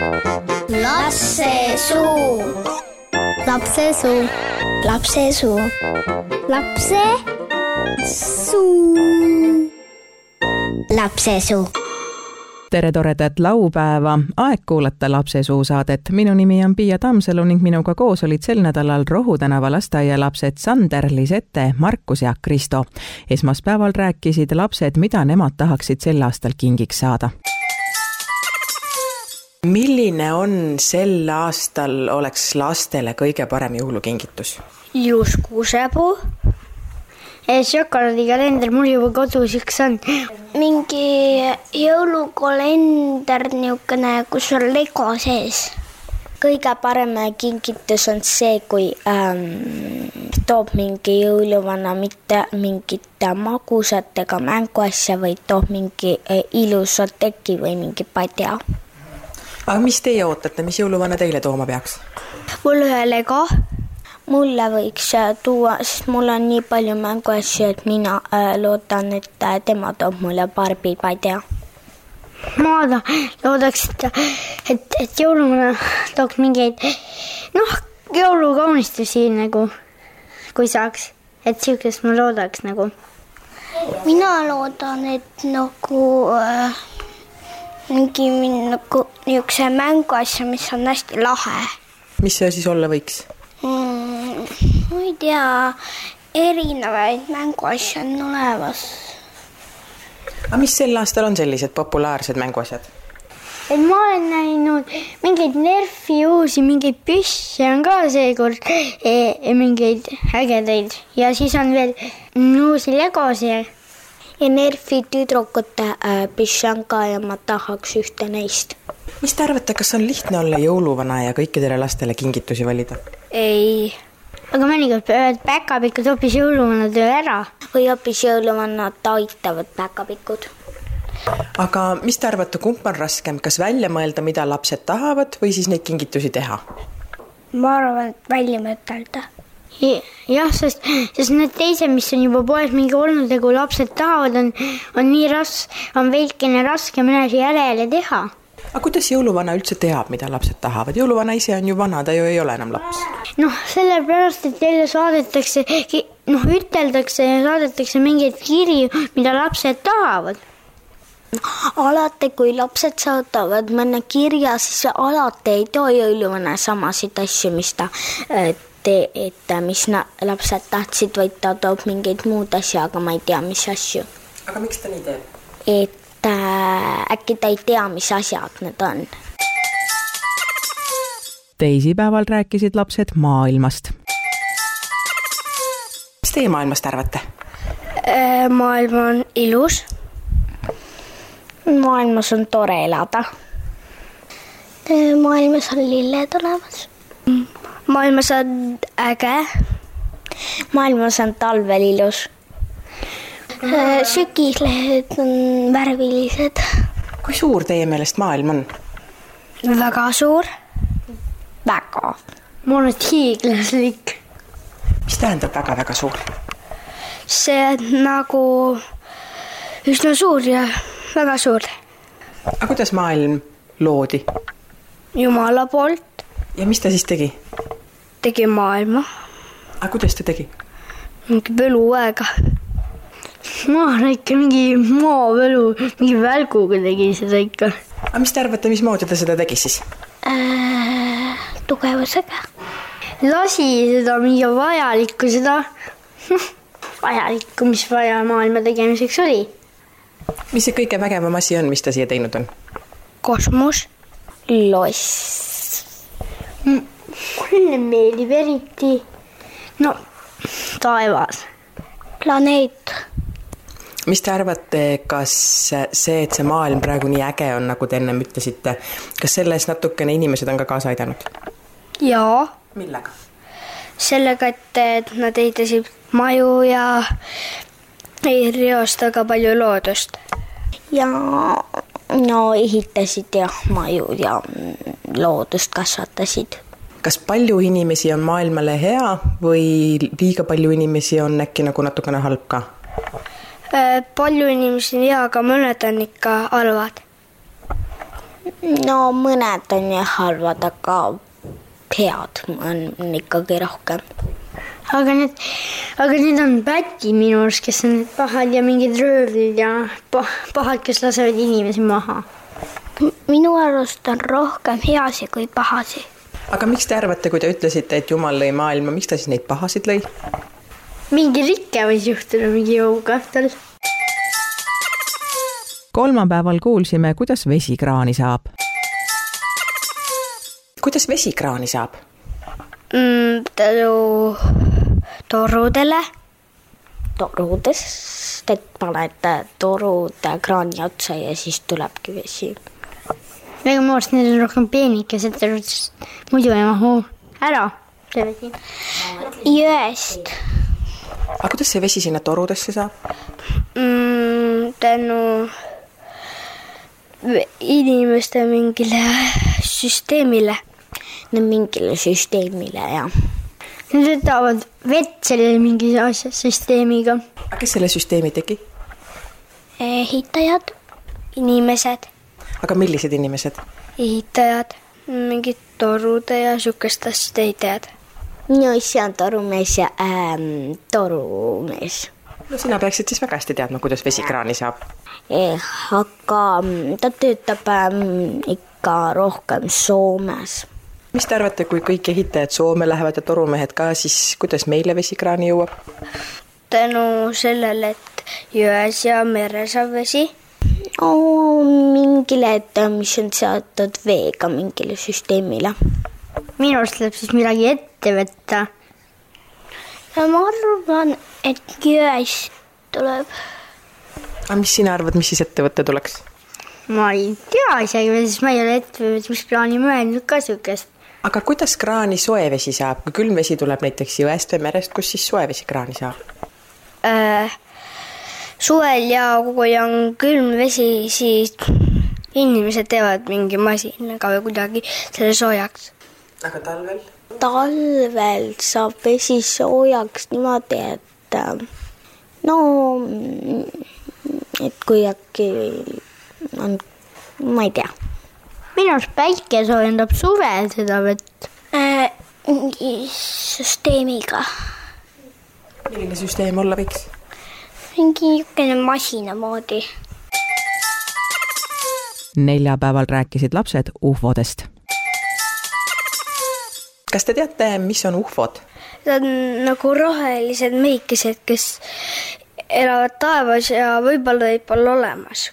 Lapsesuu. Lapsesuu. Lapsesuu. Lapsesuu. Lapsesuu. Tere toredat laupäeva, aeg kuulata Lapsesuu saadet. Minu nimi on Piia Tamsalu ning minuga koos olid sel nädalal Rohu tänava lasteaialapsed Sander, Lisette, Markus ja Kristo. Esmaspäeval rääkisid lapsed, mida nemad tahaksid sel aastal kingiks saada. Milline on sel aastal oleks lastele kõige parem jõulukingitus? Ilus kuusepuu. Šokolaadikalender mul juba kodus üks on. Mingi jõulukalender niisugune, kus on Lego sees. Kõige parem kingitus on see, kui toob mingi jõuluvana mitte mingit magusat ega mänguasja, või toob mingi ilusat teki või mingi padja. Aga mis teie ootate, mis jõuluvana teile tooma peaks? Mul ühe Lego. Mulle võiks tuua, sest mul on nii palju mänguasju, et mina loodan, et tema toob mulle Barbie padja. Ma loodaks, et jõuluvana tooks mingeid jõulukaunistusi nagu, kui saaks. Et siukest ma loodaks nagu. Mina loodan, et mingi niisuguse mänguasja, mis on hästi lahe. Mis see siis olla võiks? Ma ei tea, erinevaid mänguasja on olemas. Aga mis sel aastal on sellised populaarsed mänguasjad? Ma olen näinud mingeid Nerfi uusi, mingeid püsse on ka seekord, mingeid ägedaid. Ja siis on veel uusi Legosi. Ja Nerfi tüdrukute püsse on ka ja ma tahaks ühte neist. Mis te arvate, kas on lihtne olla jõuluvana ja kõikidele lastele kingitusi valida? Ei. Aga mõnikord peavad päkapikud hoopis jõuluvana töö ära. Või hoopis jõuluvannad aitavad päkapikud. Aga mis te arvate, kumb on raskem? Kas välja mõelda, mida lapsed tahavad või siis neid kingitusi teha? Ma arvan, et välja mõtelda. Jah, sest need teised, mis on juba poes mingi olnud ja kui lapsed tahavad, on veidkene raske mõnes järele teha. Aga kuidas jõuluvana üldse teab, mida lapsed tahavad? Jõuluvana ise on ju vana, ta ju ei ole enam laps. Sellepärast, et teile saadetakse, üteldakse ja saadetakse mingeid kirju, mida lapsed tahavad. Alati, kui lapsed saadavad mõne kirja, siis alati ei too jõuluvana samasid asju, mis lapsed tahtsid, vaid ta toob mingeid muud asja, aga ma ei tea, mis asju. Aga miks ta nii teeb? Et äkki ta ei tea, mis asjad need on. Teisipäeval rääkisid lapsed maailmast. Mis teie maailmast arvate? Maailm on ilus. Maailmas on tore elada. Maailmas on lilled olemas. Maailmas on äge. Maailmas on talvel ilus. Sügislehed on värvilised. Kui suur teie meelest maailm on? Väga suur. Väga. Ma olen hiiglaslik. Mis tähendab väga suur? See on nagu üsna suur ja väga suur. Aga kuidas maailm loodi? Jumala poolt. Ja mis ta siis tegi? Tegi maailma. Aga kuidas ta tegi? Mingi põluaega. Ma olen ikka mingi maapõlu, mingi välguga tegi seda ikka. Aga mis te arvate, mismoodi ta seda tegi siis? Tugevusega. Lasi seda mingi vajalikku vajalikku, mis vaja maailma tegemiseks oli. Mis see kõige vägevam asi on, mis ta siia teinud on? Kosmos. Loss. Mulle meeldib eriti taevas. Planeet. Mis te arvate, kas see, et see maailm praegu nii äge on, nagu te enne ütlesite, kas selles natukene inimesed on ka kaasa aidanud? Jaa. Millega? Sellega, et nad ehitasid maju ja ei reosta ka palju loodust. Ja ehitasid maju ja loodust kasvatasid. Kas palju inimesi on maailmale hea või liiga palju inimesi on äkki nagu natukene halb ka? Palju inimesi on hea, aga mõned on ikka halvad. no mõned on jah halvad, aga head on ikkagi rohkem. Aga need on päti minu arust, kes on pahad ja mingid röövlid ja pahad, kes lasevad inimesi maha. Minu arust on rohkem heasi kui pahasi. Aga miks te arvate, kui te ütlesite, et Jumal lõi maailma, miks ta siis neid pahasid lõi? Mingi rikke võis juhtuda mingi jõuga tal. Kolmapäeval kuulsime, kuidas vesikraani saab. Kuidas vesikraani saab? Tänu torudele. Torudest, et paned torud kraani otsa ja siis tulebki vesi. Väga mõõst, need on rohkem peenikesed, muidu ei mahu ära. Jõest. Aga kuidas see vesi sinna torudesse saab? Tänu inimeste mingile süsteemile. Mingile süsteemile, jah. Nad võtavad vett sellele mingi asja süsteemiga. Aga kes selle süsteemi tegi? Ehitajad, inimesed. Aga millised inimesed? Ehitajad, mingid torude ja sükest asjade ehitajad. No see on torumees ja torumees. No sina peaksid siis väga hästi teadma, kuidas vesikraani saab. Aga ta töötab ikka rohkem Soomes. Mis te arvate, kui kõik ehitajad Soome lähevad ja torumehed ka, siis kuidas meile vesikraani jõuab? Tänu sellele, et jões ja meres on vesi. Mingile, mis on seotud veega mingile süsteemile. Minu arust tuleb siis midagi ette võtta. Ma arvan, et jõest tuleb. Aga mis sina arvad, mis siis ette võtta tuleks? Ma ei tea isegi, sest ma ei ole ettevõtmisplaani mõelnud ka sükest. Aga kuidas kraani soe vesi saab? Kui külm vesi tuleb näiteks jõest või merest, kus siis soe vesi kraani saab? Suvel ja kui on külm vesi, siis inimesed teevad mingi masinaga või kuidagi selle soojaks. Aga talvel? Talvel saab vesi soojaks niimoodi, et kui äkki on, ma ei tea. Minu arust päike soojendab suvel seda vett. Mingi süsteemiga. Milline süsteem olla võiks? Mingi masina moodi. Neljapäeval rääkisid lapsed ufodest. Kas te teate, mis on ufod? Need on nagu rohelised meikesed, kes elavad taevas ja võib-olla olemas.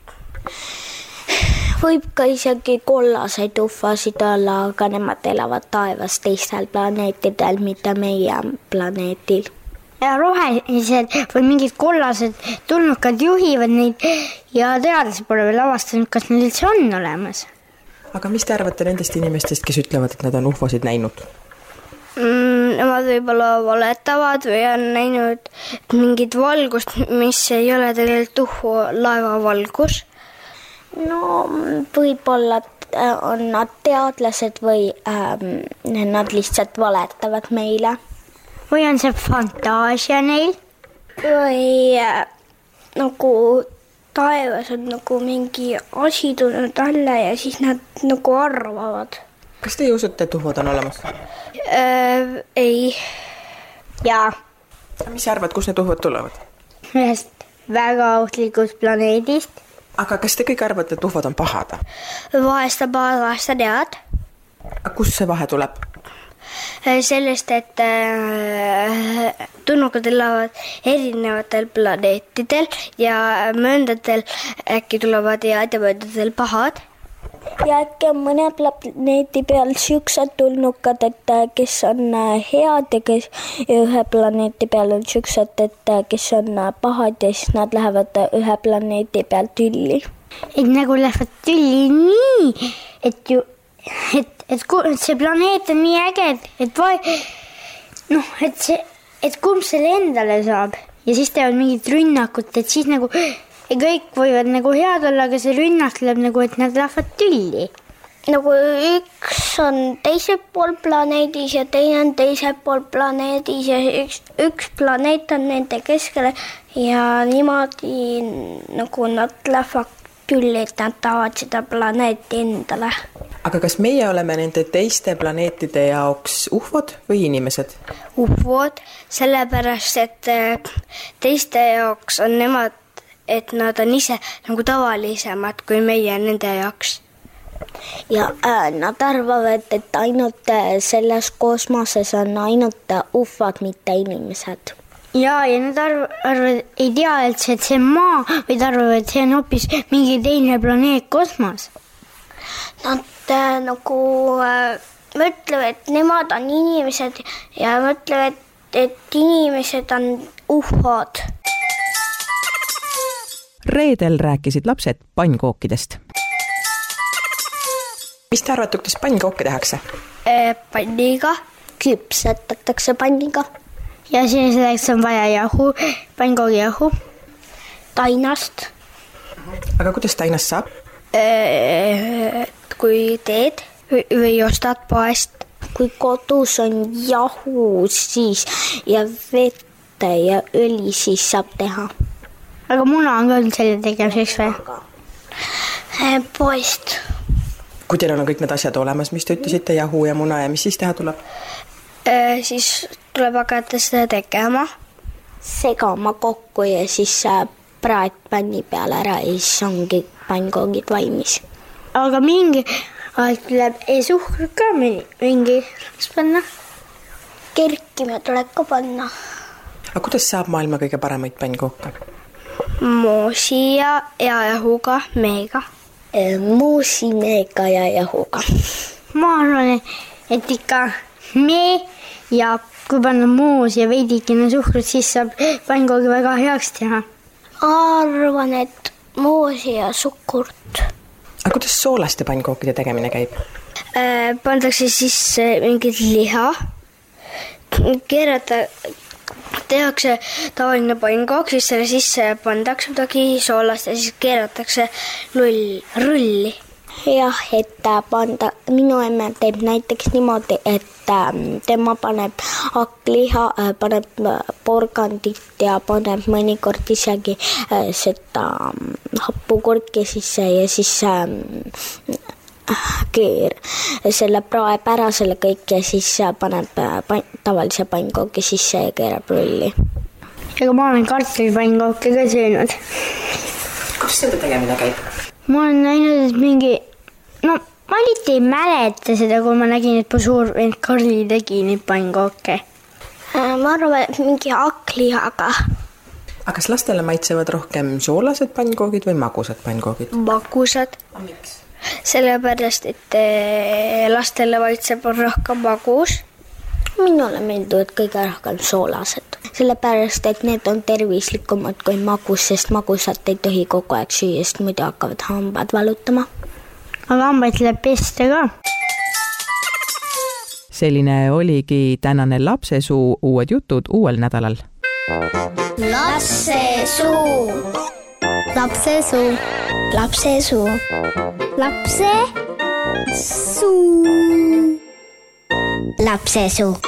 Võib ka isegi kollaseid ufosid olla, aga nemad elavad taevas teistel planeetidel, mitte meie planeetil. Ja rohelised või mingid kollased tulnukad juhivad neid ja teadlased pole veel avastanud, kas need üldse on olemas. Aga mis te arvate nendest inimestest, kes ütlevad, et nad on ufosid näinud? Nemad võib-olla valetavad või on näinud mingid valgust, mis ei ole tegelikult ufo laeva valgus. No võib-olla on nad teadlased või nad lihtsalt valetavad meile. Või on see fantaasia neil? Või nagu taevas on nagu mingi asi tulnud alla ja siis nad nagu arvavad. Kas te usute, et ufod on olemas? Ei. Jaa. Mis sa arvad, kus need ufod tulevad? Ühest väga ohtlikust planeedist. Aga kas te kõik arvate, et ufod on pahad? Vahest on pahad, vahest on head. Aga kus see vahe tuleb? Sellest, et tulnukad elavad erinevatel planeetidel ja mööndadel äkki tulevad head ja mööndadel pahad. Ja äkki on mõne planeedi peal siuksed tulnukad, et kes on head ja ühe planeedi peal on siuksed, et kes on pahad ja siis nad lähevad ühe planeedi peal tülli. Et nagu lähevad tülli nii, et see planeet on nii äge, et kumb selle endale saab ja siis teevad mingit rünnakut, et siis nagu kõik võivad nagu head olla, aga see rünnak läheb nagu, et nad lähevad tülli. Nagu üks on teisel pool planeedis ja teine on teisel pool planeedis ja üks planeet on nende keskele ja niimoodi nagu nad lähevad küll, et nad tahavad seda planeeti endale. Aga kas meie oleme nende teiste planeetide jaoks ufod või inimesed? Ufod, sellepärast, et teiste jaoks on nemad, et nad on ise nagu tavalisemad kui meie nende jaoks. Ja nad arvavad, et ainult selles kosmoses on ainult ufod, mitte inimesed. Ja nad arvavad, ei tea üldse, et see on maa, või arvavad, et see on hoopis mingi teine planeet kosmos. Nad nagu mõtlevad, et nemad on inimesed ja mõtlevad, et inimesed on ufod. Reedel rääkisid lapsed pannkookidest. Mis te arvate, kuidas pannkooke tehakse? Panniga, küpsetatakse panniga. Ja siin selleks on vaja jahu, pannkoogi jahu. Tainast. Aga kuidas tainast saab? Kui teed või ostad poest. Kui kodus on jahu siis ja vette ja õli, siis saab teha. Aga muna on ka selle tegemiseks või? Poest. Kui teil on kõik need asjad olemas, mis te ütlesite, jahu ja muna ja mis siis teha tuleb? Siis tuleb hakata seda tegema. Segama kokku ja siis praed panni peale ära ja siis ongi pannkoogid valmis. Aga mingi aeg tuleb suhkrut ka mingi panna? Kerkime tuleb ka panna. Aga kuidas saab maailma kõige paremaid pannkooke? Moosi ja jahuga, meega. Moosi, meega ja jahuga. Ma arvan, et ikka mee ja kui panna moos ja veidikene suhkrut, siis saab pannkoogi väga heaks teha. Arvan, et moosi ja suhkurt. Aga kuidas soolaste pannkookide tegemine käib? Pandakse sisse mingit liha, tehakse tavaline pannkook, siis selle sisse pandakse midagi soolast ja siis keeratakse rulli. Jah, et minu emme teeb näiteks niimoodi, et tema paneb hakkliha, paneb porgandit ja paneb mõnikord isegi seda happukurki sisse ja siis selle praeb ära selle kõik ja siis paneb tavalise pannkooki sisse ja keerab rulli. Aga ma olen kartulipannkookki ka söönud. Kus selle tegemine käib? Ma olen näinud, et ma ei mäleta seda, kui ma nägin, et mu suur vend Karli tegi neid pannkooke. Ma arvan, et mingi hakklihaga. Aga kas lastele maitsevad rohkem soolased pannkoogid või magusad pannkoogid? Magusad. Miks? Sellepärast, et lastele maitseb rohkem magus. Minule meelduvad kõige rohkem soolased. Sellepärast, et need on tervislikumad kui magus, sest magusat ei tohi kogu aeg süüa, sest muidu hakkavad hambad valutama. Aga hambaid tuleb pesta ka. Selline oligi tänane lapsesuu, uued jutud uuel nädalal. Lapsesuu. Lapsesuu. Lapsesuu. Lapsesuu. Lapsesuu.